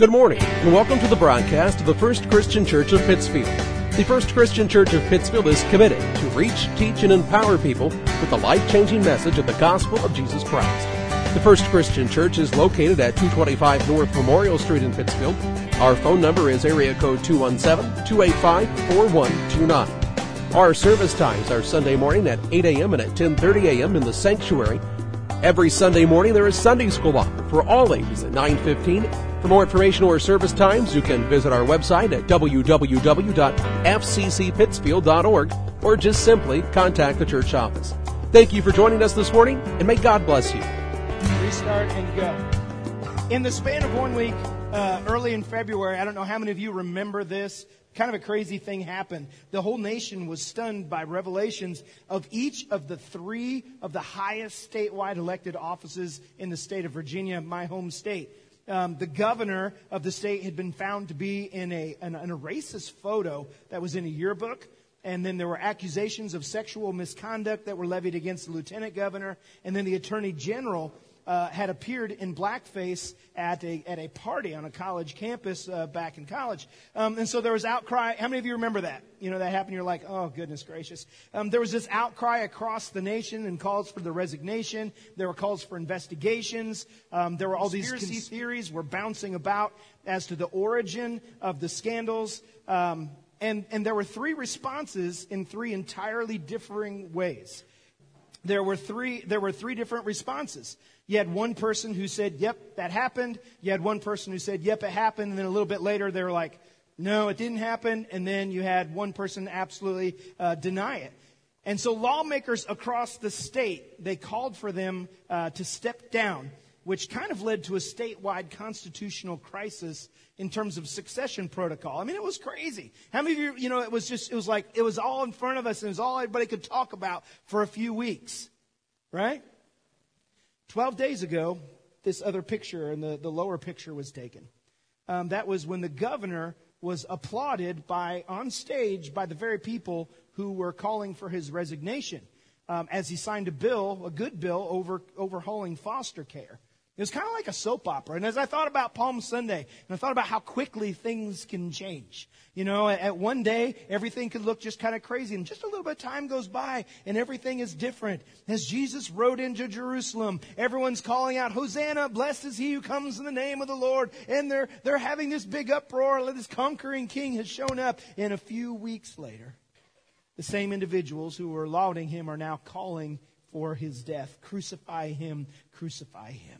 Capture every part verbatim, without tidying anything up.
Good morning, and welcome to the broadcast of the First Christian Church of Pittsfield. The First Christian Church of Pittsfield is committed to reach, teach, and empower people with the life-changing message of the gospel of Jesus Christ. The First Christian Church is located at two twenty-five North Memorial Street in Pittsfield. Our phone number is area code two one seven, two eight five, four one two nine. Our service times are Sunday morning at eight a.m. and at ten thirty a.m. in the sanctuary. Every Sunday morning there is Sunday school offered for all ages at nine fifteen. For more information or service times, you can visit our website at w w w dot f c c pittsfield dot org or just simply contact the church office. Thank you for joining us this morning, and may God bless you. Restart and go. In the span of one week, uh, early in February, I don't know how many of you remember this, kind of a crazy thing happened. The whole nation was stunned by revelations of each of the three of the highest statewide elected offices in the state of Virginia, my home state. Um, the governor of the state had been found to be in a, in a, in a racist photo that was in a yearbook. And then there were accusations of sexual misconduct that were levied against the lieutenant governor. And then the attorney general uh, had appeared in blackface at a at a party on a college campus uh, back in college. Um, and so there was outcry. How many of you remember that? You know, that happened. You're like, oh, goodness gracious. Um, there was this outcry across the nation and calls for the resignation. There were calls for investigations. Um, there were all these conspiracy theories were bouncing about as to the origin of the scandals. Um, and, and there were three responses in three entirely differing ways. There were three, there were three different responses. You had one person who said, yep, that happened. You had one person who said, yep, it happened. And then a little bit later, they were like, no, it didn't happen. And then you had one person absolutely uh, deny it. And so lawmakers across the state, they called for them uh, to step down, which kind of led to a statewide constitutional crisis in terms of succession protocol. I mean, it was crazy. How many of you, you know, it was just, it was like, it was all in front of us and it was all everybody could talk about for a few weeks, right? Twelve days ago, this other picture, and the, the lower picture was taken. Um, that was when the governor was applauded by, on stage, by the very people who were calling for his resignation, um, as he signed a bill, a good bill, over overhauling foster care. It was kind of like a soap opera. And as I thought about Palm Sunday, and I thought about how quickly things can change. You know, at, at one day, everything could look just kind of crazy. And just a little bit of time goes by, and everything is different. As Jesus rode into Jerusalem, everyone's calling out, Hosanna, blessed is he who comes in the name of the Lord. And they're, they're having this big uproar. This conquering king has shown up. And a few weeks later, the same individuals who were lauding him are now calling for his death. Crucify him, crucify him.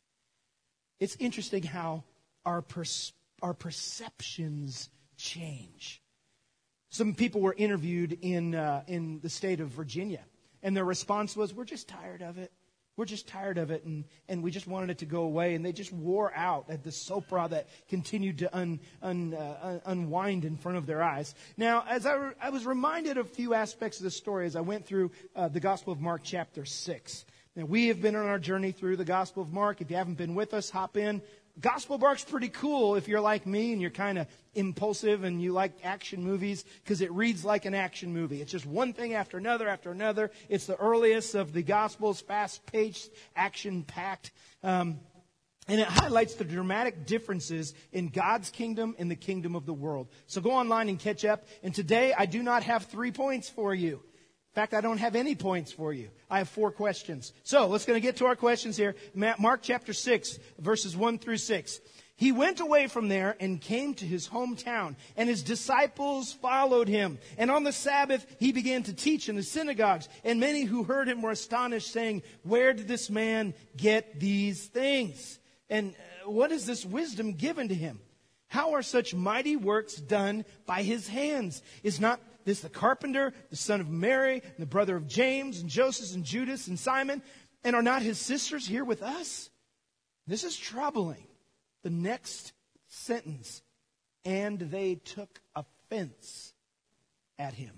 It's interesting how our pers- our perceptions change. Some people were interviewed in uh, in the state of Virginia, and their response was, "We're just tired of it. We're just tired of it, and, and we just wanted it to go away." And they just wore out at the soap opera that continued to un, un, uh, unwind in front of their eyes. Now, as I, re- I was reminded of a few aspects of the story as I went through uh, the Gospel of Mark chapter six. Now, we have been on our journey through the Gospel of Mark. If you haven't been with us, hop in. Gospel of Mark's pretty cool if you're like me and you're kind of impulsive and you like action movies, because it reads like an action movie. It's just one thing after another after another. It's the earliest of the Gospels, fast-paced, action-packed. Um, and it highlights the dramatic differences in God's kingdom and the kingdom of the world. So go online and catch up. And today, I do not have three points for you. In fact, I don't have any points for you. I have four questions. So let's going to get to our questions here. Mark chapter six, verses one through six. He went away from there and came to his hometown, and his disciples followed him. And on the Sabbath, he began to teach in the synagogues. And many who heard him were astonished, saying, "Where did this man get these things? And what is this wisdom given to him? How are such mighty works done by his hands? Is not this the carpenter, the son of Mary, and the brother of James, and Joseph, and Judas, and Simon? And are not his sisters here with us?" This is troubling. The next sentence, "And they took offense at him."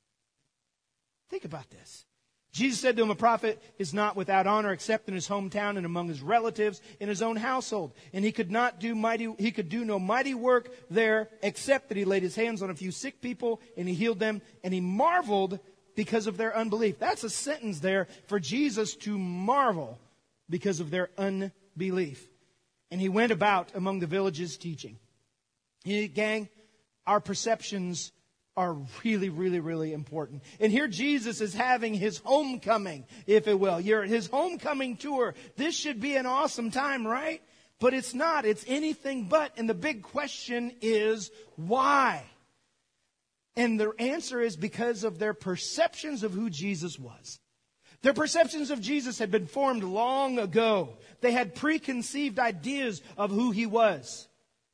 Think about this. Jesus said to him, "A prophet is not without honor except in his hometown and among his relatives in his own household. And he could not do mighty, he could do no mighty work there except that he laid his hands on a few sick people and he healed them. And he marveled because of their unbelief." That's a sentence there for Jesus to marvel because of their unbelief. and he went about among the villages teaching. He, gang, our perceptions are really, really, really important. And here Jesus is having his homecoming, if it will. You're his homecoming tour. This should be an awesome time, right? But it's not. It's anything but. And the big question is, why? And the answer is because of their perceptions of who Jesus was. Their perceptions of Jesus had been formed long ago. They had preconceived ideas of who he was.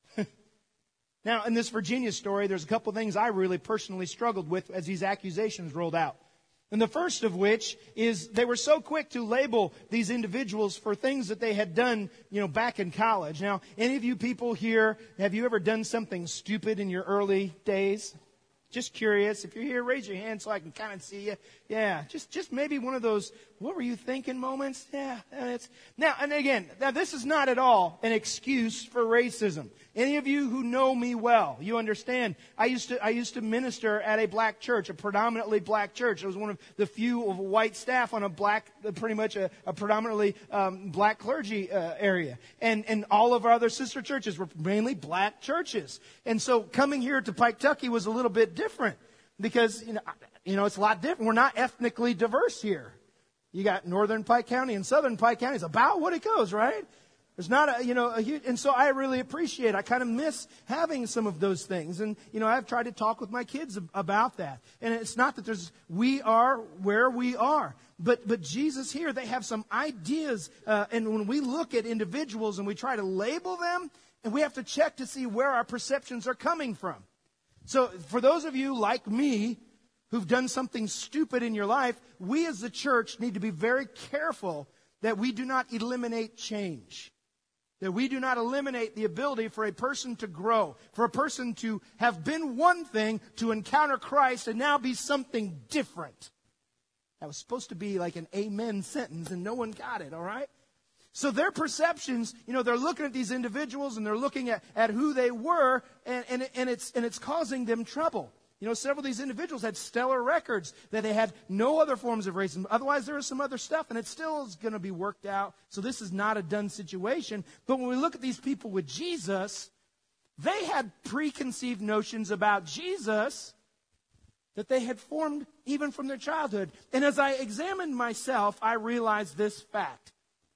Now, in this Virginia story, there's a couple things I really personally struggled with as these accusations rolled out. And the first of which is they were so quick to label these individuals for things that they had done, you know, back in college. Now, any of you people here, have you ever done something stupid in your early days? Just curious. If you're here, raise your hand so I can kind of see you. Yeah, just just maybe one of those, what were you thinking moments? Yeah, it's now, and again, now this is not at all an excuse for racism. Any of you who know me well, you understand, I used to I used to minister at a black church, a predominantly black church. I was one of the few of white staff on a black, pretty much a, a predominantly um, black clergy uh, area. And, and all of our other sister churches were mainly black churches. And so coming here to Piketucky was a little bit different because, you know, you know, it's a lot different. We're not ethnically diverse here. You got northern Pike County and southern Pike County. It's about what it goes, right? There's not a, you know, a huge, and so I really appreciate, I kind of miss having some of those things. And, you know, I've tried to talk with my kids ab- about that. And it's not that there's, we are where we are. But, but Jesus here, they have some ideas. Uh, and when we look at individuals and we try to label them, and we have to check to see where our perceptions are coming from. So for those of you like me who've done something stupid in your life, we as the church need to be very careful that we do not eliminate change. That we do not eliminate the ability for a person to grow, for a person to have been one thing, to encounter Christ and now be something different. That was supposed to be like an amen sentence and no one got it, all right? So their perceptions, you know, they're looking at these individuals and they're looking at, at who they were and, and, and, it's, and it's causing them trouble. You know, several of these individuals had stellar records that they had no other forms of racism. Otherwise, there is some other stuff, and it still is going to be worked out. So this is not a done situation. But when we look at these people with Jesus, they had preconceived notions about Jesus that they had formed even from their childhood. And as I examined myself, I realized this fact.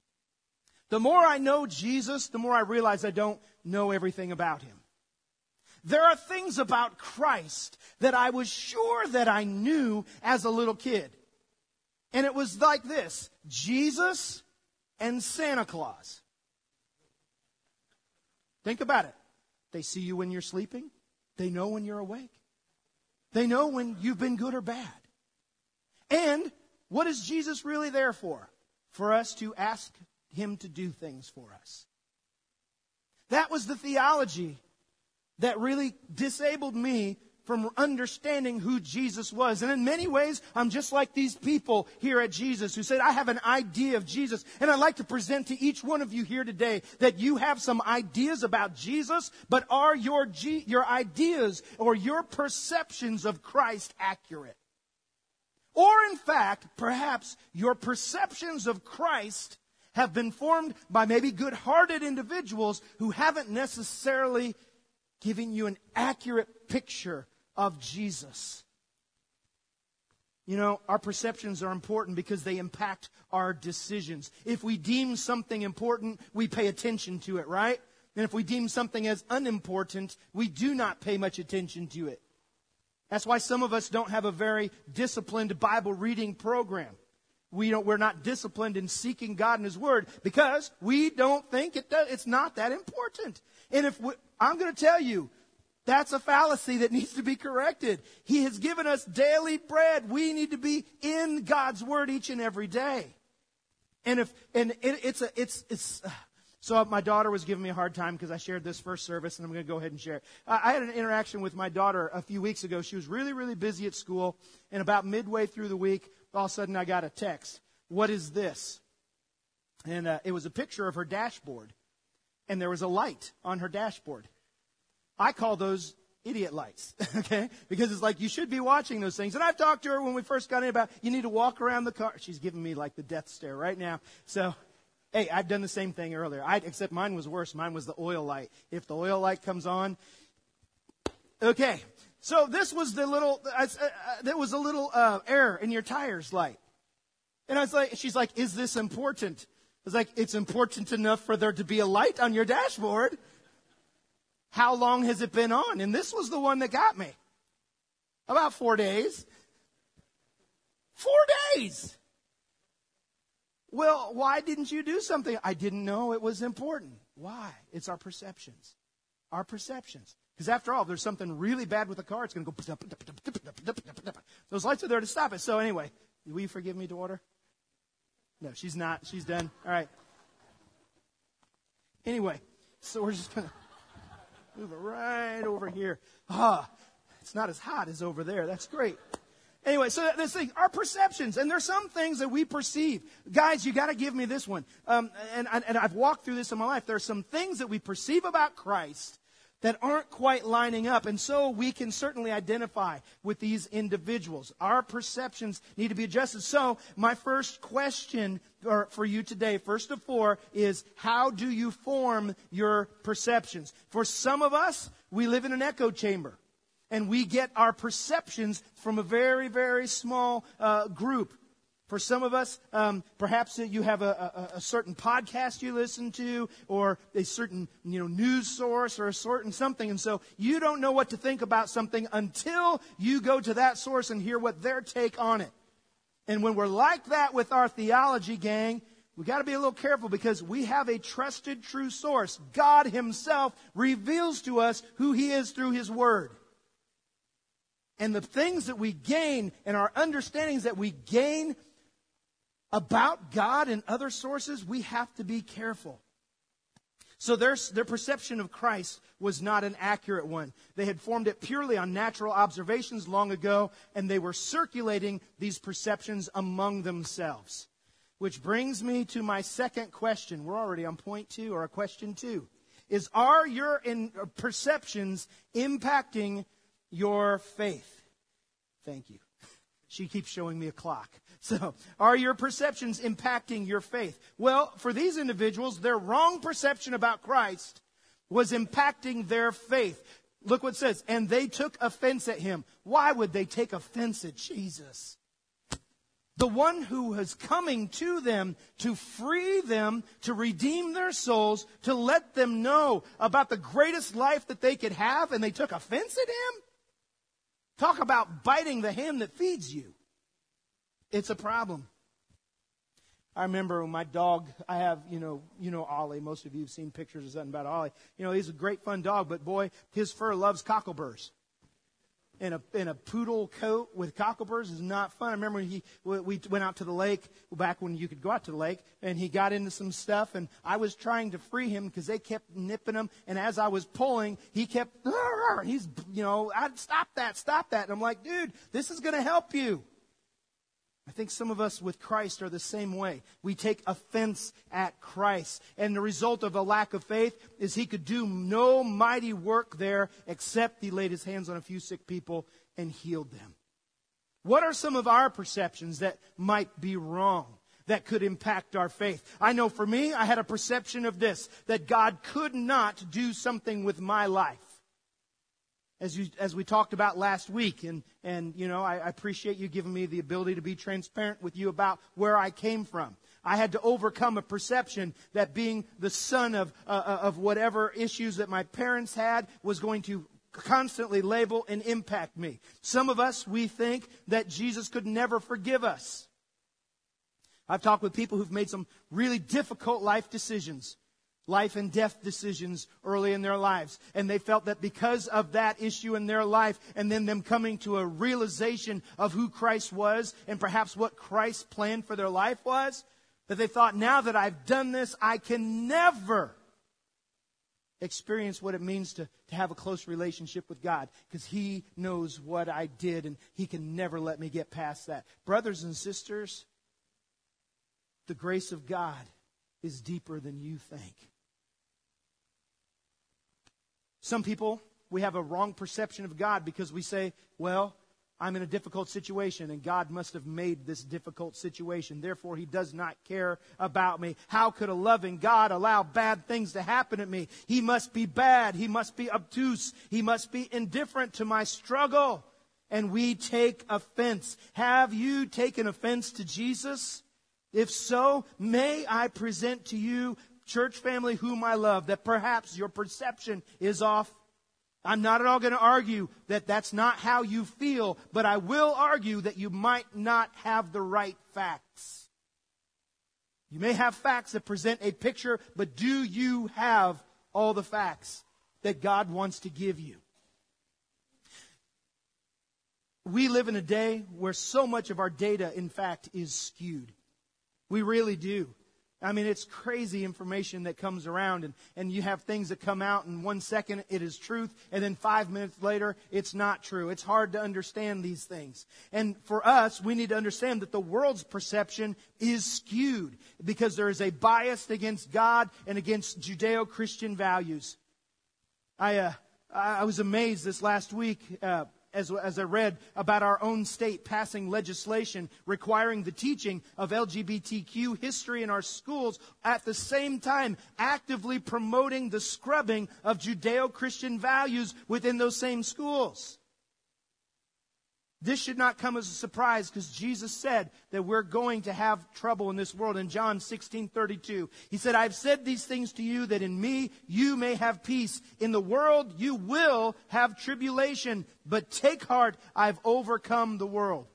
The more I know Jesus, the more I realize I don't know everything about him. There are things about Christ that I was sure that I knew as a little kid. And it was like this: Jesus and Santa Claus. Think about it. They see you when you're sleeping. They know when you're awake. They know when you've been good or bad. And what is Jesus really there for? For us to ask him to do things for us. That was the theology that really disabled me from understanding who Jesus was. And in many ways, I'm just like these people here at Jesus who said, I have an idea of Jesus. And I'd like to present to each one of you here today that you have some ideas about Jesus, but are your, G- your ideas or your perceptions of Christ accurate? Or in fact, perhaps your perceptions of Christ have been formed by maybe good-hearted individuals who haven't necessarily giving you an accurate picture of Jesus. You know, our perceptions are important because they impact our decisions. If we deem something important, we pay attention to it, right? And if we deem something as unimportant, we do not pay much attention to it. That's why some of us don't have a very disciplined Bible reading program. We don't, we're not disciplined in seeking God and his word because we don't think it does, it's not that important. And if we, I'm going to tell you, that's a fallacy that needs to be corrected. He has given us daily bread. We need to be in God's word each and every day. And if and it, it's a it's it's. Uh, so my daughter was giving me a hard time because I shared this first service, and I'm going to go ahead and share it. Uh, I had an interaction with my daughter a few weeks ago. She was really really busy at school, and about midway through the week, all of a sudden I got a text. What is this? And uh, it was a picture of her dashboard. And there was a light on her dashboard. I call those idiot lights, okay? Because it's like you should be watching those things. And I've talked to her when we first got in about you need to walk around the car. She's giving me like the death stare right now. So Hey, I've done the same thing earlier, I, except mine was worse. Mine was the oil light. If the oil light comes on, okay. So this was the little, uh, uh, there was a little uh, error in your tires light. And I was like, she's like, is this important? I was like, it's important enough for there to be a light on your dashboard. How long has it been on? And this was the one that got me. About four days. Four days. Well, why didn't you do something? I didn't know it was important. Why? It's our perceptions. Our perceptions. Because after all, if there's something really bad with the car, it's going to go. Those lights are there to stop it. So anyway, will you forgive me, daughter? No, she's not. She's done. All right. Anyway, so we're just going to move it right over here. Ah, it's not as hot as over there. That's great. Anyway, so this thing, our perceptions, and there's some things that we perceive. Guys, you got to give me this one. Um, and, and I've walked through this in my life. There are some things that we perceive about Christ that aren't quite lining up. And so we can certainly identify with these individuals. Our perceptions need to be adjusted. So my first question for, for you today, first of four, is how do you form your perceptions? For some of us, we live in an echo chamber. And we get our perceptions from a very, very small uh, group. For some of us, um, perhaps you have a, a, a certain podcast you listen to, or a certain you know news source, or a certain something, and so you don't know what to think about something until you go to that source and hear what their take on it. And when we're like that with our theology, gang, we got to be a little careful because we have a trusted, true source. God Himself reveals to us who He is through His Word. And the things that we gain and our understandings that we gain about God and other sources, we have to be careful. So their, their perception of Christ was not an accurate one. They had formed it purely on natural observations long ago, and they were circulating these perceptions among themselves. Which brings me to my second question. We're already on point two, or question two. Is, are your in, perceptions impacting your faith? Thank you. She keeps showing me a clock. So, are your perceptions impacting your faith? Well, for these individuals, their wrong perception about Christ was impacting their faith. Look what it says. And they took offense at Him. Why would they take offense at Jesus? The one who was coming to them to free them, to redeem their souls, to let them know about the greatest life that they could have, and they took offense at Him? Talk about biting the hand that feeds you. It's a problem. I remember when my dog, I have, you know, you know Ollie. Most of you have seen pictures or something about Ollie. You know, he's a great fun dog, but boy, his fur loves cockleburrs. And a, and a poodle coat with cockleburrs is not fun. I remember he, we went out to the lake back when you could go out to the lake, and he got into some stuff, and I was trying to free him because they kept nipping him, and as I was pulling, he kept, he's, you know, I'd stop that, stop that. And I'm like, dude, this is going to help you. I think some of us with Christ are the same way. We take offense at Christ. And the result of a lack of faith is He could do no mighty work there except He laid His hands on a few sick people and healed them. What are some of our perceptions that might be wrong, that could impact our faith? I know for me, I had a perception of this, that God could not do something with my life. As you, as we talked about last week, and, and you know, I, I appreciate you giving me the ability to be transparent with you about where I came from. I had to overcome a perception that being the son of, uh, of whatever issues that my parents had was going to constantly label and impact me. Some of us, we think that Jesus could never forgive us. I've talked with people who've made some really difficult life decisions. Life and death decisions early in their lives. And they felt that because of that issue in their life, and then them coming to a realization of who Christ was, and perhaps what Christ's plan for their life was, that they thought, now that I've done this, I can never experience what it means to, to have a close relationship with God, because He knows what I did, and He can never let me get past that. Brothers and sisters, the grace of God is deeper than you think. Some people, we have a wrong perception of God because we say, well, I'm in a difficult situation, and God must have made this difficult situation. Therefore, He does not care about me. How could a loving God allow bad things to happen to me? He must be bad. He must be obtuse. He must be indifferent to my struggle. And we take offense. Have you taken offense to Jesus? If so, may I present to you, church family whom I love, that perhaps your perception is off. I'm not at all going to argue that that's not how you feel, but I will argue that you might not have the right facts. You may have facts that present a picture, but do you have all the facts that God wants to give you? We live in a day where so much of our data, in fact, is skewed. We really do. I mean, it's crazy information that comes around, and, and you have things that come out in one second, it is truth, and then five minutes later, it's not true. It's hard to understand these things. And for us, we need to understand that the world's perception is skewed because there is a bias against God and against Judeo-Christian values. I, uh, I was amazed this last week, uh, As, as I read about our own state passing legislation requiring the teaching of L G B T Q history in our schools, at the same time actively promoting the scrubbing of Judeo-Christian values within those same schools. This should not come as a surprise because Jesus said that we're going to have trouble in this world. In John sixteen thirty-two, He said, I've said these things to you that in me you may have peace. In the world you will have tribulation, but take heart, I've overcome the world.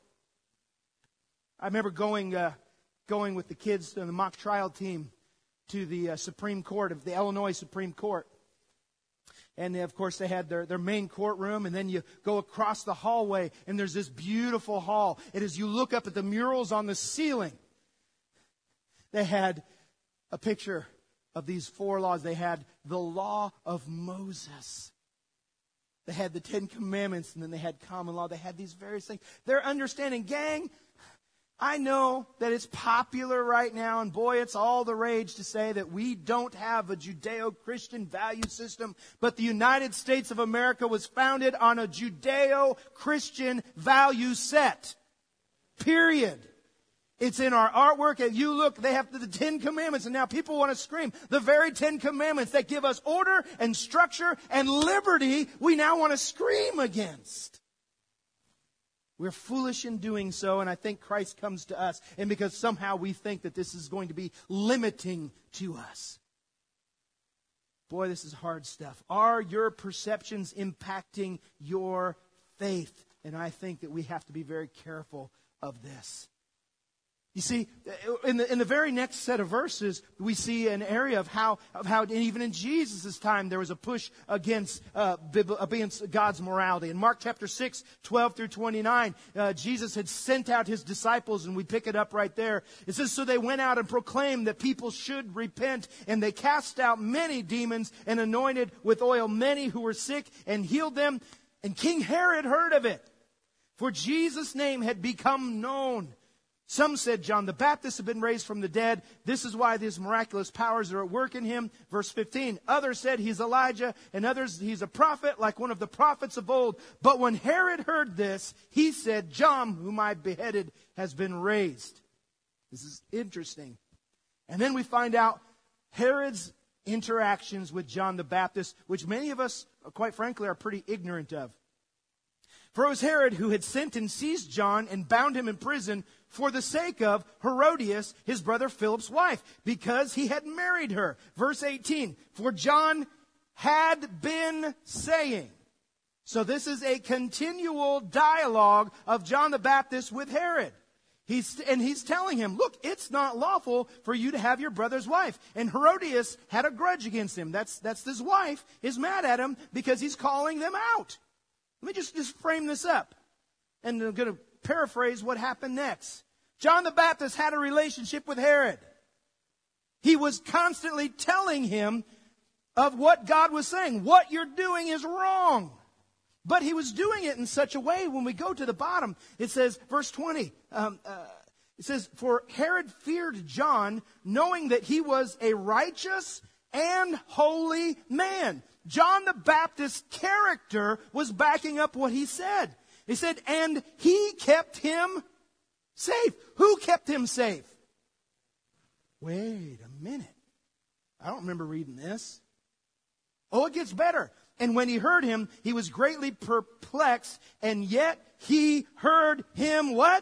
I remember going uh, going with the kids and the mock trial team to the uh, Supreme Court of the Illinois Supreme Court. And, of course, they had their, their main courtroom, and then you go across the hallway, and there's this beautiful hall. And as you look up at the murals on the ceiling, they had a picture of these four laws. They had the law of Moses. They had the Ten Commandments, and then they had common law. They had these various things. They're understanding, gang, I know that it's popular right now, and boy, it's all the rage to say that we don't have a Judeo-Christian value system, but the United States of America was founded on a Judeo-Christian value set. Period. It's in our artwork. If you look, they have the Ten Commandments, and now people want to scream. The very Ten Commandments that give us order and structure and liberty, we now want to scream against. We're foolish in doing so, and I think Christ comes to us, and because somehow we think that this is going to be limiting to us. Boy, this is hard stuff. Are your perceptions impacting your faith? And I think that we have to be very careful of this. You see, in the, in the very next set of verses, we see an area of how, of how even in Jesus' time, there was a push against, uh, against God's morality. In Mark chapter six, twelve through twenty-nine, uh, Jesus had sent out His disciples, and we pick it up right there. It says, so they went out and proclaimed that people should repent, and they cast out many demons and anointed with oil many who were sick and healed them. And King Herod heard of it, for Jesus' name had become known. Some said John the Baptist had been raised from the dead. This is why these miraculous powers are at work in him. Verse fifteen, others said he's Elijah, and others he's a prophet like one of the prophets of old. But when Herod heard this, he said, John, whom I beheaded, has been raised. This is interesting. And then we find out Herod's interactions with John the Baptist, which many of us, quite frankly, are pretty ignorant of. For it was Herod who had sent and seized John and bound him in prison for the sake of Herodias, his brother Philip's wife, because he had married her. Verse eighteen, for John had been saying. So this is a continual dialogue of John the Baptist with Herod. He's, and he's telling him, look, it's not lawful for you to have your brother's wife. And Herodias had a grudge against him. That's, that's his wife is mad at him because he's calling them out. Let me just, just frame this up. And I'm going to paraphrase what happened next. John the Baptist had a relationship with Herod. He was constantly telling him of what God was saying. What you're doing is wrong. But he was doing it in such a way, when we go to the bottom, it says, verse twenty, um, uh, it says, for Herod feared John, knowing that he was a righteous and holy man. John the Baptist's character was backing up what he said. He said, and he kept him safe. Who kept him safe? Wait a minute. I don't remember reading this. Oh, it gets better. And when he heard him, he was greatly perplexed, and yet he heard him what?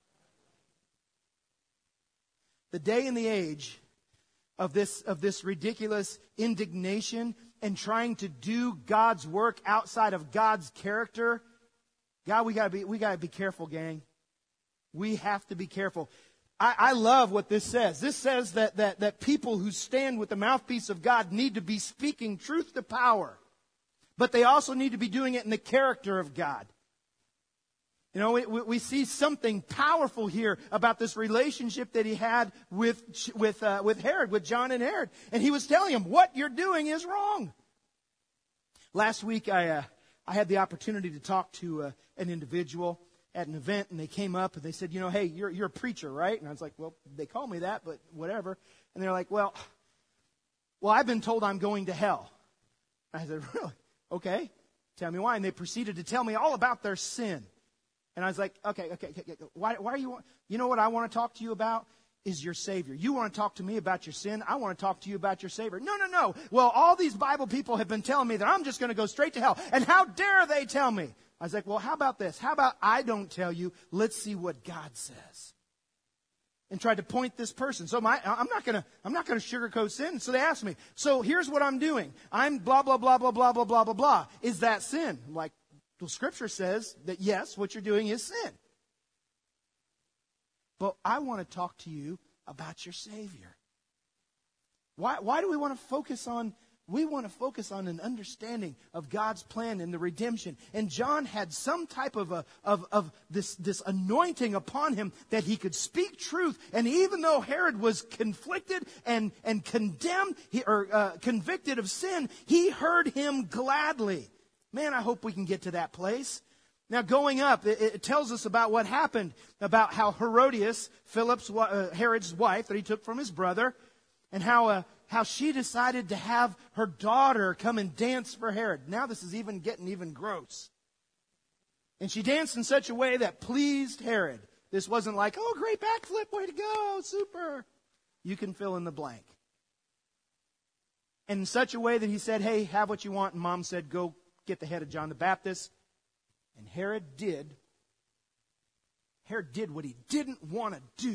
The day and the age of this, of this ridiculous indignation and trying to do God's work outside of God's character. God, we gotta be, we gotta be careful, gang. We have to be careful. I, I love what this says. This says that, that, that people who stand with the mouthpiece of God need to be speaking truth to power. But they also need to be doing it in the character of God. You know, we, we see something powerful here about this relationship that he had with, with, uh, with Herod, with John and Herod. And he was telling him, what you're doing is wrong. Last week, I, uh, I had the opportunity to talk to uh, an individual at an event, and they came up and they said, you know, hey, you're, you're a preacher, right? And I was like, well, they call me that, but whatever. And they're like, well, well, I've been told I'm going to hell. I said, really? Okay. Tell me why. And they proceeded to tell me all about their sin. And I was like, okay, okay, okay. Why, why are you, you know what I want to talk to you about is your Savior. You want to talk to me about your sin. I want to talk to you about your Savior. No, no, no. Well, all these Bible people have been telling me that I'm just going to go straight to hell. And how dare they tell me? I was like, well, how about this? How about I don't tell you? Let's see what God says. And tried to point this person. So my, I'm not going to, I'm not going to sugarcoat sin. So they asked me, so here's what I'm doing. I'm blah, blah, blah, blah, blah, blah, blah, blah, blah. Is that sin? I'm like, well, Scripture says that yes, what you're doing is sin. But I want to talk to you about your Savior. Why, why do we want to focus on, we want to focus on an understanding of God's plan and the redemption. And John had some type of a, of, of this, this anointing upon him that he could speak truth. And even though Herod was conflicted and, and condemned, he, or uh, convicted of sin, he heard him gladly. Man, I hope we can get to that place. Now, going up, it, it tells us about what happened, about how Herodias, Philip's, uh, Herod's wife that he took from his brother, and how uh, how she decided to have her daughter come and dance for Herod. Now this is even getting even gross. And she danced in such a way that pleased Herod. This wasn't like, oh, great backflip, way to go, super. You can fill in the blank. And in such a way that he said, hey, have what you want. And Mom said, go get the head of John the Baptist. And Herod did. Herod did what he didn't want to do.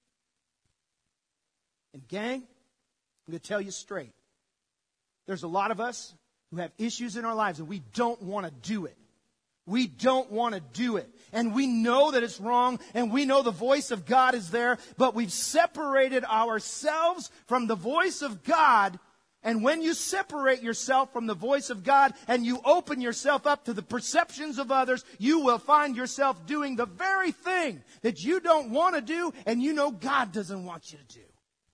And gang, I'm going to tell you straight. There's a lot of us who have issues in our lives and we don't want to do it. We don't want to do it. And we know that it's wrong and we know the voice of God is there, but we've separated ourselves from the voice of God. And when you separate yourself from the voice of God and you open yourself up to the perceptions of others, you will find yourself doing the very thing that you don't want to do and you know God doesn't want you to do.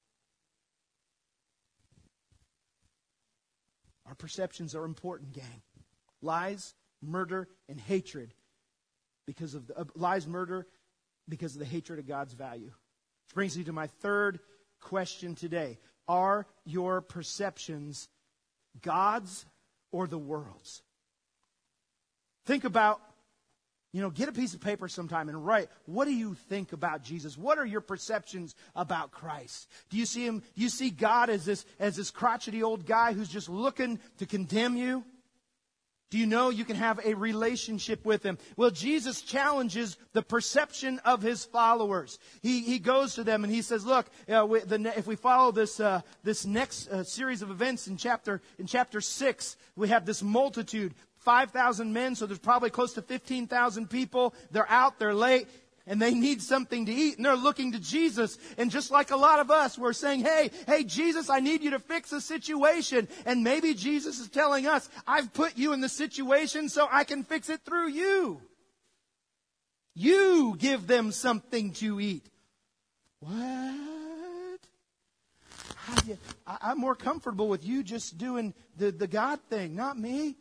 Our perceptions are important, gang. Lies, murder, and hatred because of the uh, lies, murder, because of the hatred of God's value. Which brings me to my third question today. Are your perceptions God's or the world's? Think about, you know, get a piece of paper sometime and write, what do you think about Jesus? What are your perceptions about Christ? Do you see him, do you see God as this, as this crotchety old guy who's just looking to condemn you? Do you know you can have a relationship with him? Well, Jesus challenges the perception of his followers. He, he goes to them and he says, look, uh, we, the, if we follow this, uh, this next uh, series of events in chapter, in chapter six, we have this multitude, five thousand men, so there's probably close to fifteen thousand people. They're out, they're late, and they need something to eat, and they're looking to Jesus. And just like a lot of us, we're saying, hey, hey, Jesus, I need you to fix the situation. And maybe Jesus is telling us, I've put you in the situation so I can fix it through you. You give them something to eat. What? I, I'm more comfortable with you just doing the, the God thing, not me.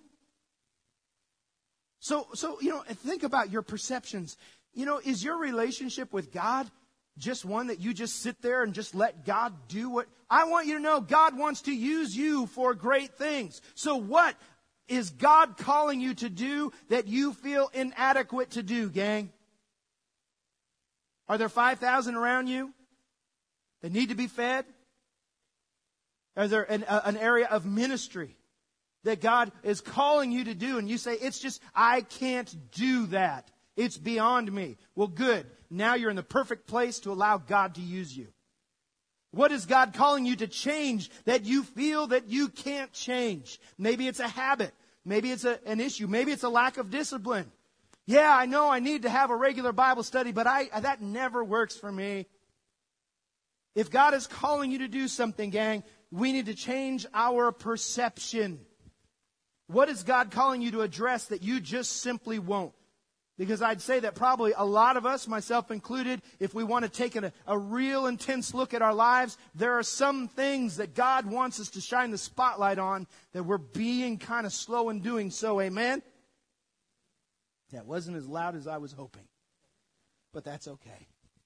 So, so, you know, think about your perceptions. You know, is your relationship with God just one that you just sit there and just let God do what? I want you to know God wants to use you for great things. So what is God calling you to do that you feel inadequate to do, gang? Are there five thousand around you that need to be fed? Is there an, uh, an area of ministry that God is calling you to do and you say, it's just, I can't do that. It's beyond me. Well, good. Now you're in the perfect place to allow God to use you. What is God calling you to change that you feel that you can't change? Maybe it's a habit. Maybe it's a, an issue. Maybe it's a lack of discipline. Yeah, I know I need to have a regular Bible study, but I that never works for me. If God is calling you to do something, gang, we need to change our perception. What is God calling you to address that you just simply won't? Because I'd say that probably a lot of us, myself included, if we want to take a, a real intense look at our lives, there are some things that God wants us to shine the spotlight on that we're being kind of slow in doing so. Amen? That wasn't as loud as I was hoping. But that's okay.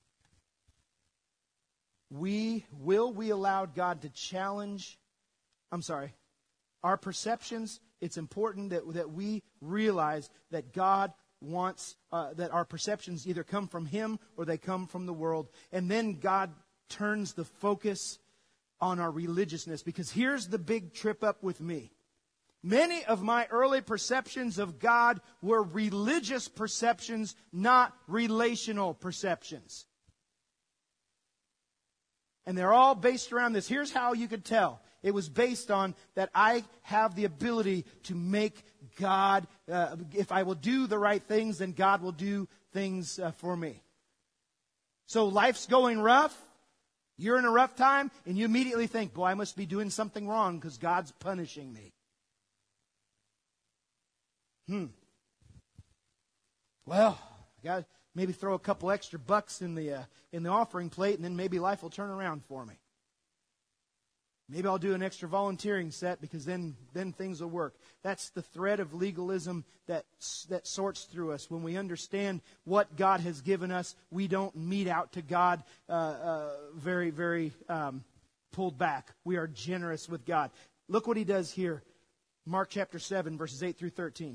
We, will we allow God to challenge, I'm sorry, our perceptions? It's important that, that we realize that God wants, uh, that our perceptions either come from Him or they come from the world. And then God turns the focus on our religiousness. Because here's the big trip up with me. Many of my early perceptions of God were religious perceptions, not relational perceptions. And they're all based around this. Here's how you could tell. It was based on that I have the ability to make God, uh, if I will do the right things, then God will do things uh, for me. So life's going rough. You're in a rough time, and you immediately think, boy, I must be doing something wrong because God's punishing me. Hmm. Well, I got to maybe throw a couple extra bucks in the uh, in the offering plate, and then maybe life will turn around for me. Maybe I'll do an extra volunteering set because then, then things will work. That's the thread of legalism that, that sorts through us. When we understand what God has given us, we don't mete out to God uh, uh, very, very um, pulled back. We are generous with God. Look what He does here. Mark chapter seven, verses eight through thirteen.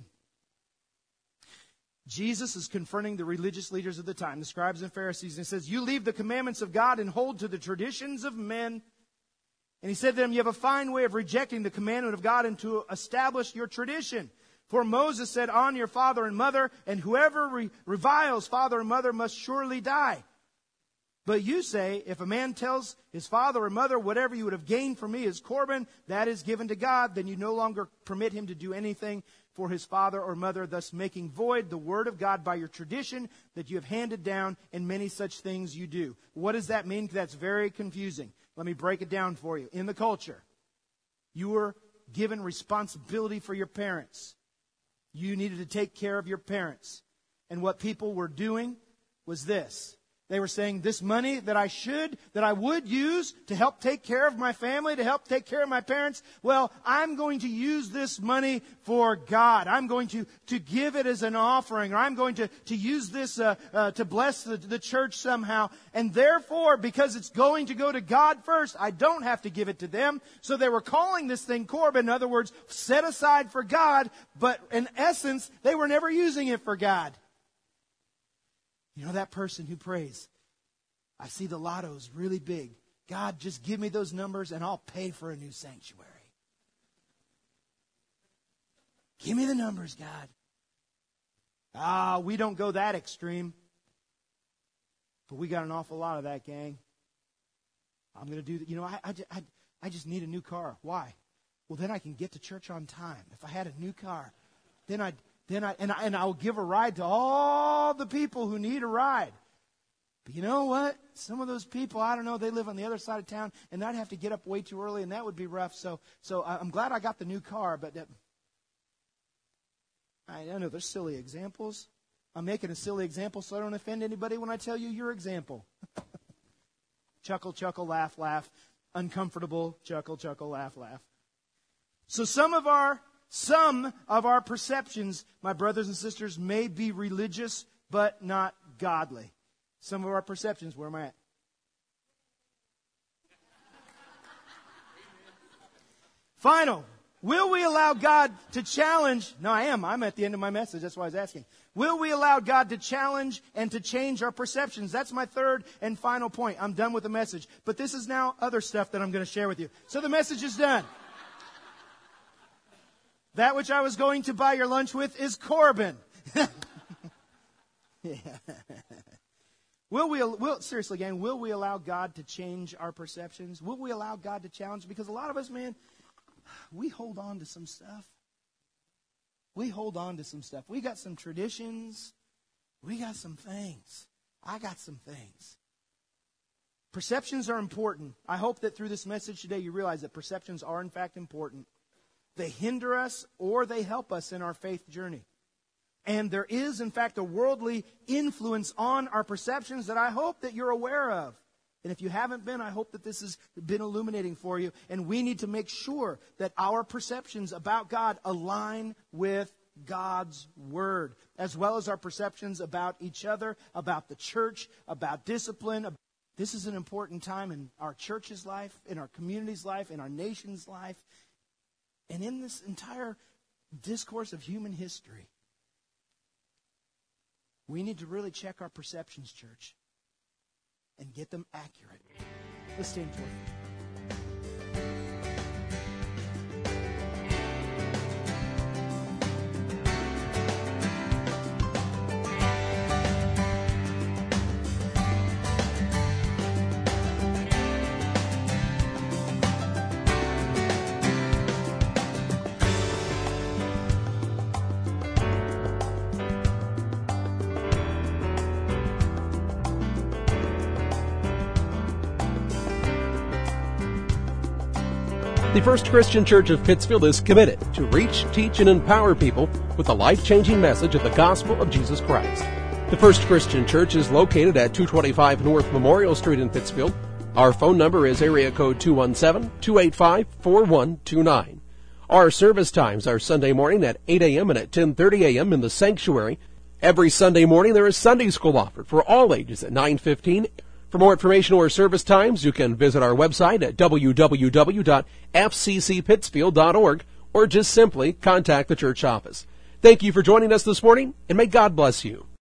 Jesus is confronting the religious leaders of the time, the scribes and Pharisees, and He says, you leave the commandments of God and hold to the traditions of men. And He said to them, you have a fine way of rejecting the commandment of God and to establish your tradition. For Moses said, honor your father and mother, and whoever re- reviles father and mother must surely die. But you say, if a man tells his father or mother, whatever you would have gained from me is Corban, that is given to God, then you no longer permit him to do anything for his father or mother, thus making void the word of God by your tradition that you have handed down, and many such things you do. What does that mean? That's very confusing. Let me break it down for you. In the culture, you were given responsibility for your parents. You needed to take care of your parents. And what people were doing was this. They were saying, this money that I should, that I would use to help take care of my family, to help take care of my parents, well, I'm going to use this money for God. I'm going to, to give it as an offering, or I'm going to, to use this uh, uh, to bless the, the church somehow. And therefore, because it's going to go to God first, I don't have to give it to them. So they were calling this thing Corban, in other words, set aside for God, but in essence, they were never using it for God. You know that person who prays, I see the lotto's really big. God, just give me those numbers and I'll pay for a new sanctuary. Give me the numbers, God. Ah, we don't go that extreme. But we got an awful lot of that, gang. I'm going to do that. You know, I, I, I, I just need a new car. Why? Well, then I can get to church on time. If I had a new car, then I'd Then I and, I and I'll give a ride to all the people who need a ride. But you know what? Some of those people, I don't know, they live on the other side of town, and I'd have to get up way too early, and that would be rough. So, so I'm glad I got the new car. But that, I don't know. There's silly examples. I'm making a silly example so I don't offend anybody when I tell you your example. Chuckle, chuckle, laugh, laugh. Uncomfortable. Chuckle, chuckle, laugh, laugh. So some of our Some of our perceptions, my brothers and sisters, may be religious, but not godly. Some of our perceptions, where am I at? Final. Will we allow God to challenge? No, I am. I'm at the end of my message. That's why I was asking. Will we allow God to challenge and to change our perceptions? That's my third and final point. I'm done with the message. But this is now other stuff that I'm going to share with you. So the message is done. That which I was going to buy your lunch with is Corbin. Yeah. Will we, will, seriously, gang, will we allow God to change our perceptions? Will we allow God to challenge? Because a lot of us, man, we hold on to some stuff. We hold on to some stuff. We got some traditions. We got some things. I got some things. Perceptions are important. I hope that through this message today you realize that perceptions are in fact important. They hinder us or they help us in our faith journey. And there is, in fact, a worldly influence on our perceptions that I hope that you're aware of. And if you haven't been, I hope that this has been illuminating for you. And we need to make sure that our perceptions about God align with God's Word, as well as our perceptions about each other, about the church, about discipline. This is an important time in our church's life, in our community's life, in our nation's life, and in this entire discourse of human history. We need to really check our perceptions, church, and get them accurate. Let's stand for it. The First Christian Church of Pittsfield is committed to reach, teach, and empower people with the life-changing message of the gospel of Jesus Christ. The First Christian Church is located at two twenty-five North Memorial Street in Pittsfield. Our phone number is area code two one seven, two eight five, four one two nine. Our service times are Sunday morning at eight a.m. and at ten thirty a.m. in the sanctuary. Every Sunday morning there is Sunday school offered for all ages at nine fifteen. For more information or service times, you can visit our website at w w w dot f c c pittsfield dot org or just simply contact the church office. Thank you for joining us this morning, and may God bless you.